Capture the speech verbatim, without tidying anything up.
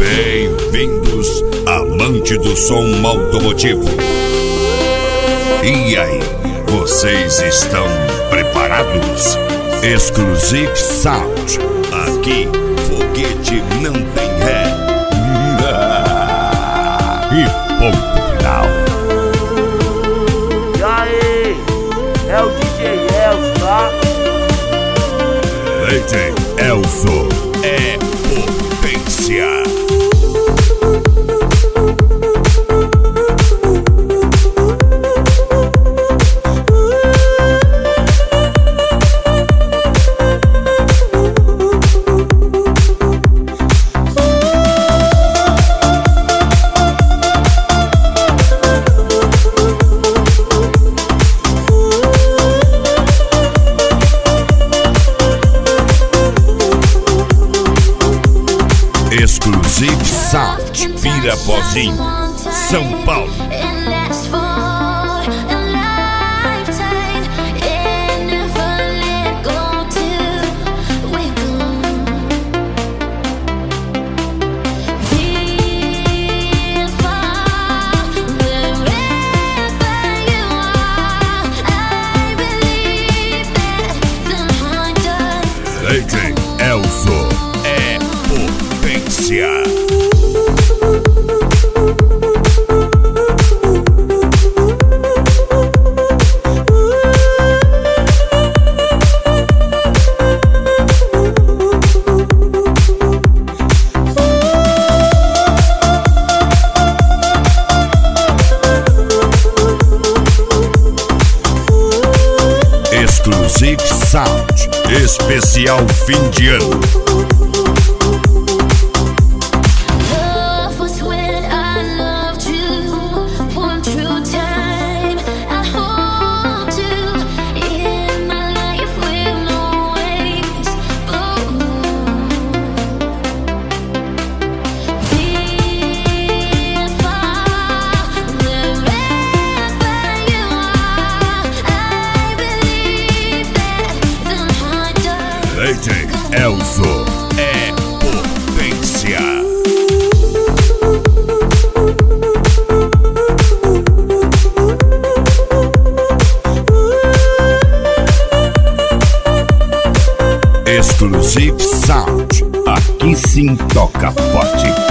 Bem-vindos, amante do som automotivo. E aí, vocês estão preparados? Exclusive Sound. Aqui, foguete não tem ré. E ponto final. E aí, é o D J Elso, tá? D J Elso é potência. Exclusive Sound, Pirapozinho, São Paulo. D J Elso é potência. Exclusive Sound, especial fim de ano. D J Elso é potência. Exclusive Sound, aqui sim toca forte.